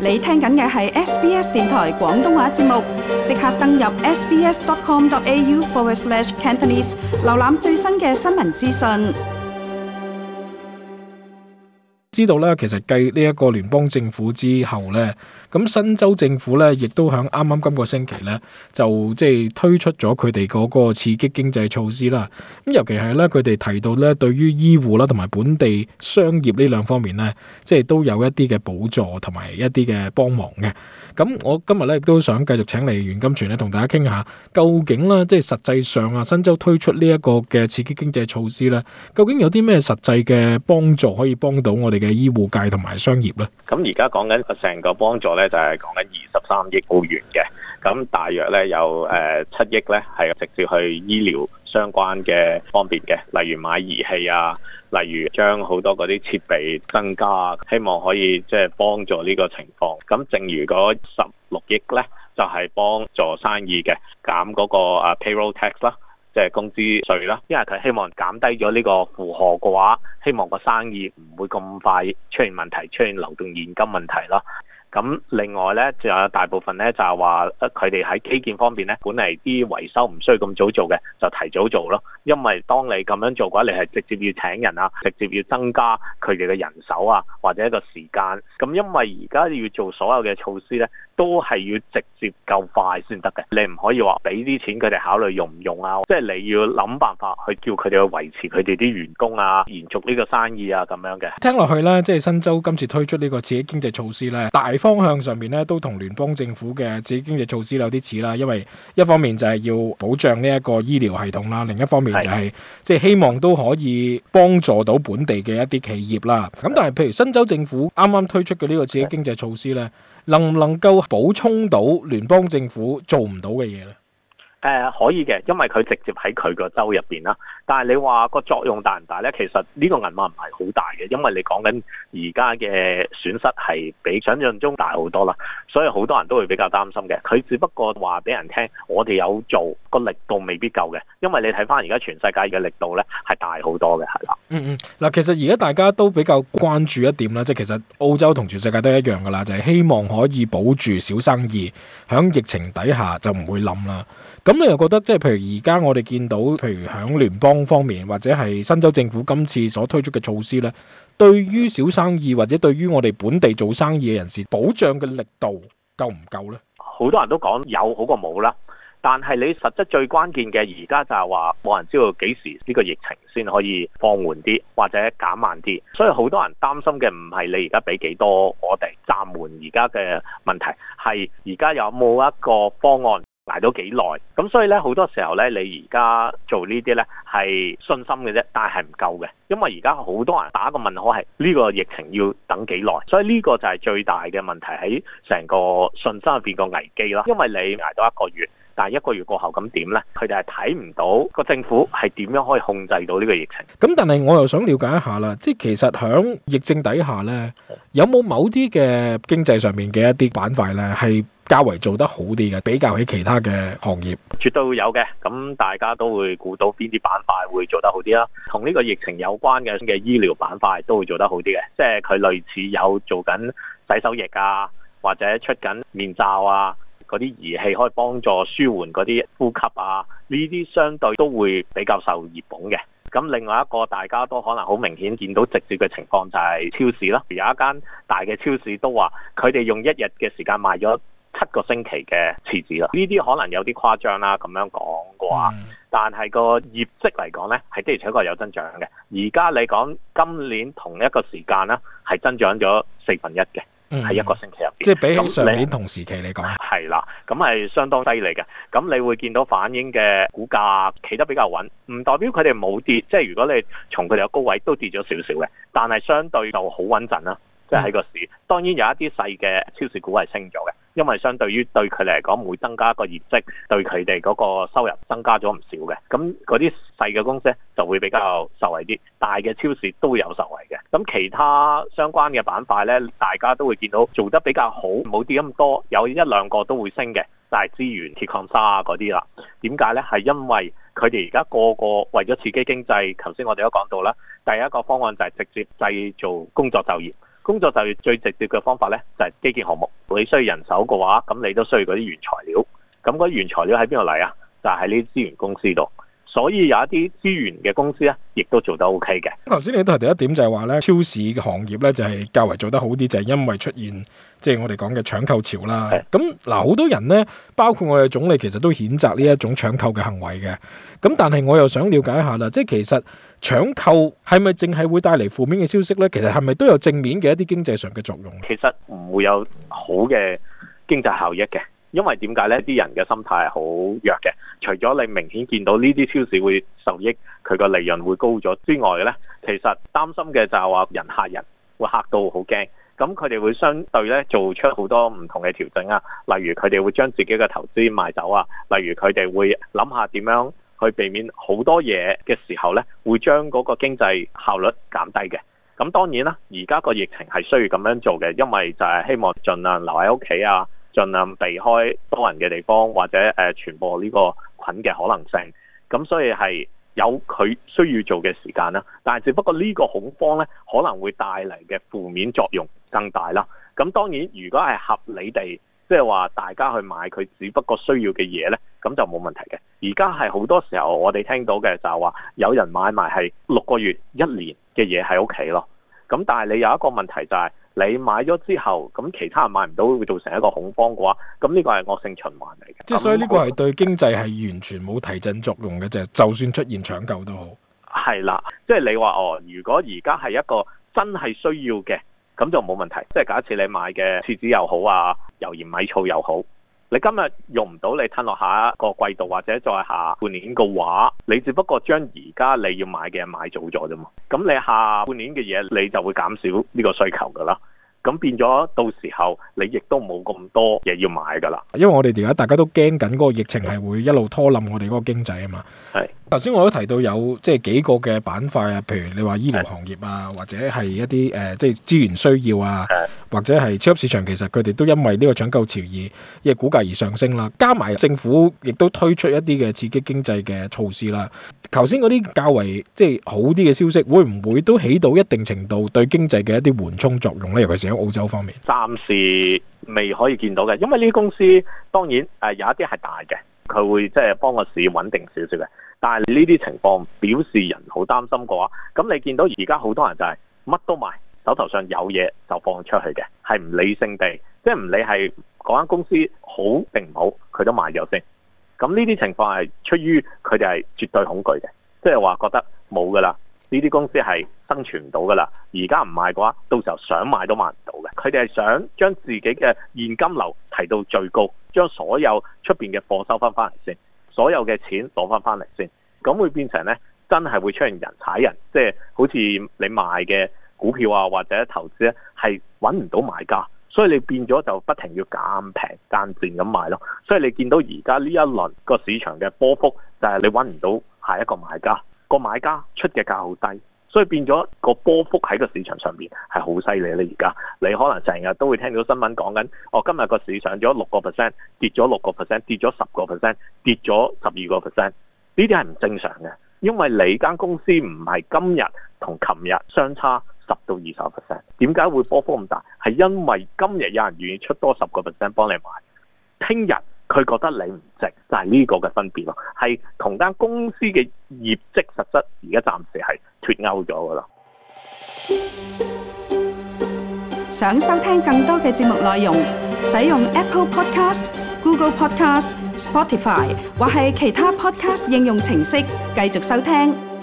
你聽緊嘅係 SBS 電台廣東話節目，即刻登入 sbs.com.au/Cantonese 瀏覽最新嘅新聞資訊。 知道咧，其實繼呢一個聯邦政府之後咧，咁新州政府咧，亦都響啱啱今個星期咧，就即係推出咗佢哋嗰個刺激經濟措施啦。咁尤其係咧，佢哋提到咧，對於醫護啦同埋本地商業呢兩方面咧，即係都有一啲嘅補助同埋一啲嘅幫忙嘅。咁我今日咧亦都想繼續請嚟袁金泉咧，同大家傾下究竟啦，即係實際上啊，新州推出呢一個嘅刺激經濟措施咧，究竟有啲咩實際嘅幫助可以幫到我哋嘅醫護界同埋商業咧？ 咁而家講緊成個幫助咧，就係講緊23億澳元嘅，咁大約咧有7億咧係直接去醫療相關嘅方面嘅，例如買儀器啊，例如將好多嗰啲設備增加，希望可以即係幫助呢個情況。咁正如嗰16億咧，就係幫助生意嘅，減嗰個payroll tax 啦，即係工資稅啦，因為佢希望減低咗呢個負荷嘅話，希望個生意唔會咁快出現問題，出現流動現金問題啦。咁另外咧，就有大部分咧就係話，佢哋喺基建方面咧，本嚟啲維修唔需要咁早做嘅，就提早做咯。因為當你咁樣做嘅話，你係直接要請人啊，直接要增加佢哋嘅人手啊，或者一個時間。咁因為而家要做所有嘅措施咧，都係要直接夠快先得嘅。你唔可以話俾啲錢佢哋考慮用唔用啊，即係你要諗辦法去叫佢哋去維持佢哋啲員工啊，延續呢個生意啊咁樣嘅。 聽落去咧，即係新州今次推出呢個刺激經濟措施咧，大方向上面咧都同聯邦政府嘅刺激經濟措施有啲似啦，因為一方面就係要保障呢一個醫療系統啦，另一方面就係即係希望都可以幫助到本地嘅一啲企業啦。咁但係譬如新州政府啱啱推出嘅呢個刺激經濟措施咧，能唔能夠補充到聯邦政府做唔到嘅嘢咧？ 可以嘅，因為佢直接喺佢個州入邊啦。但係你話個作用大唔大呢？其實呢個銀碼唔係好大嘅，因為你講緊而家嘅損失係比想象中大好多啦，所以好多人都會比較擔心嘅。佢只不過話俾人聽，我哋有做，個力度未必夠嘅，因為你睇翻而家全世界嘅力度呢係大好多嘅，係啦。 嗱，其實而家大家都比較關注一點啦，即係其實澳洲同全世界都一樣噶啦，就係希望可以保住小生意，響疫情底下就唔會冧啦。咁你又覺得即係譬如而家我哋見到，譬如響聯邦方面或者係新州政府今次所推出嘅措施咧，對於小生意或者對於我哋本地做生意嘅人士保障嘅力度夠唔夠咧？ 好多人都講有好過冇啦，但係你實質最關鍵嘅而家就係話冇人知道幾時呢個疫情先可以放緩啲或者減慢啲，所以好多人擔心嘅唔係你而家俾幾多我哋暫緩而家嘅問題，係而家有冇一個方案捱到幾耐。咁所以咧好多時候咧，你而家做呢啲咧係信心嘅啫，但係唔夠嘅，因為而家好多人打個問號係呢個疫情要等幾耐，所以呢個就係最大嘅問題喺成個信心入邊個危機啦。因為你捱到1個月，但係1個月過後咁點呢？佢哋係睇唔到個政府係點樣可以控制到呢個疫情。 咁但係我又想了解一下啦，即係其實響疫症底下呢，有冇某啲嘅經濟上面嘅一啲板塊呢係較為做得好啲嘅，比較起其他嘅行業？ 絕對會有嘅。咁大家都會估到邊啲板塊會做得好啲啦。同呢個疫情有關嘅醫療板塊都會做得好啲嘅，即係佢類似有做緊洗手液啊，或者出緊面罩啊，嗰啲儀器可以幫助舒緩嗰啲呼吸啊，呢啲相對都會比較受熱捧嘅。咁另外一個大家都可能好明顯見到直接嘅情況就係超市啦。有一間大嘅超市都話佢哋用1日嘅時間賣咗7個星期嘅廁紙啦，呢啲可能有啲誇張啦，咁樣講嘅話，但係個業績嚟講呢，係的而且確有增長嘅。而家你講今年同一個時間呢，係增長咗1/4嘅，喺一個星期入邊， 即係比起上年同時期嚟講， 係啦，咁係相當犀利嘅。咁你會見到反映嘅股價企得比較穩，唔代表佢哋冇跌，即係如果你從佢哋嘅高位都跌咗少少嘅，但係相對就好穩陣啦。即係喺個市，當然有一啲細嘅超市股係升咗嘅，因為相對於對佢哋嚟講，會增加個業績，對佢哋嗰個收入增加咗唔少嘅。咁嗰啲細嘅公司就會比較受惠啲，大嘅超市都會有受惠嘅。咁其他相關嘅板塊呢，大家都會見到做得比較好，冇跌咁多，有1-2個都會升嘅，就係資源、鐵礦砂啊嗰啲啦。點解呢？係因為佢哋而家個個為咗刺激經濟，頭先我哋都講到啦，第一個方案就係直接製造工作就業。 工作就業最直接嘅方法咧，就係基建項目。你需要人手嘅話，咁你都需要嗰啲原材料。咁嗰啲原材料喺邊度嚟啊？就係喺呢啲資源公司度。所以有一啲資源嘅公司咧，亦都做得 OK 嘅。 頭先你都提到一點就係話咧，超市嘅行業咧就係較為做得好啲，就係因為出現即係我哋講嘅搶購潮啦。咁嗱，好多人咧，包括我哋總理，其實都譴責呢一種搶購嘅行為嘅。咁但係我又想了解一下啦，即係其實搶購係咪淨係會帶嚟負面嘅消息咧？其實係咪都有正面嘅一啲經濟上嘅作用？ 其實唔會有好嘅經濟效益嘅。因為點解呢？啲人嘅心態係好弱嘅。除咗你明顯見到呢啲超市會受益，佢個利潤會高咗之外呢，其實擔心嘅就係話人嚇人，會嚇到好驚。咁佢哋會相對咧做出好多唔同嘅調整啊。例如佢哋會將自己嘅投資賣走啊。例如佢哋會諗下點樣去避免好多嘢嘅時候呢，會將嗰個經濟效率減低嘅。咁當然啦，而家個疫情係需要咁樣做嘅，因為就係希望盡量留喺屋企啊。盡量避開多人嘅地方，或者傳播呢個菌嘅可能性。咁所以係有佢需要做嘅時間啦。但係只不過呢個恐慌呢，可能會帶嚟嘅負面作用更大啦。咁當然，如果係合理地，即係話大家去買佢只不過需要嘅嘢呢，咁就冇問題嘅。而家係好多時候我哋聽到嘅就係話，有人買埋係6個月、1年嘅嘢喺屋企咯。咁但係你有一個問題就係，你買咗之後，咁其他人買唔到，會造成一個恐慌嘅話，咁呢個係惡性循環嚟嘅。 即係所以呢個係對經濟係完全冇提振作用嘅啫，就算出現搶購都好。 係啦，即係你話如果而家係一個真係需要嘅，咁就冇問題。即係假設你買嘅廁紙又好啊，油鹽米醋又好，你今日用唔到，你褪落下一個季度或者再下半年嘅話，你只不過將而家你要買嘅嘢買早咗啫嘛。咁你下半年嘅嘢你就會減少呢個需求噶啦。咁變咗到時候你亦都冇咁多嘢要買噶啦。因為我哋而家大家都驚緊嗰個疫情係會一路拖冧我哋嗰個經濟啊嘛。係。頭先我都提到有即係幾個嘅板塊啊，譬如你話醫療行業啊，或者係一啲即係資源需要啊，或者係超級市場，其實佢哋都因為呢個搶購潮而股價而上升啦。加埋政府亦都推出一啲嘅刺激經濟嘅措施啦。頭先嗰啲較為即係好啲嘅消息，會唔會都起到一定程度對經濟嘅一啲緩衝作用咧？尤其是喺澳洲方面，暫時未可以見到嘅，因為呢啲公司當然有一啲係大嘅，佢會即係幫個市穩定少少嘅。但係呢啲情況表示人好擔心嘅話，咁你見到而家好多人就係乜都賣，手頭上有嘢就放出去嘅，係唔理性地，即係唔理係嗰間公司好定唔好，佢都賣咗先。咁呢啲情況係出於佢哋係絕對恐懼嘅，即係話覺得冇噶啦，呢啲公司係生存唔到噶啦。而家唔賣嘅話，到時候想賣都賣唔到嘅。佢哋係想將自己嘅現金流提到最高，將所有出邊嘅貨收翻嚟先。所有嘅錢攞翻嚟先，咁會變成呢，真係會出現人踩人，即係好似你賣嘅股票啊或者投資咧，係揾唔到買家，所以你變咗就不停要減平間賤咁賣咯。所以你見到而家呢一輪個市場嘅波幅，就係你揾唔到下一個買家，個買家出嘅價好低，所以變咗個波幅喺個市場上面係好犀利咧。而家你可能成日都會聽到新聞講緊，今日個市上咗6%，跌咗6%，跌咗10%，跌咗12%，呢啲係唔正常嘅，因為你間公司唔係今日同琴日相差10到20%，點解會波幅咁大？係因為今日有人願意出多10%幫你買，聽日佢覺得你唔值，就係呢個嘅分別咯，係同間公司嘅業績實質而家暫時係脫鈎咗噶啦。 想收聽更多嘅節目內容，使用 Apple Podcast、Google Podcast、Spotify 或係其他 Podcast 應用程式繼續收聽。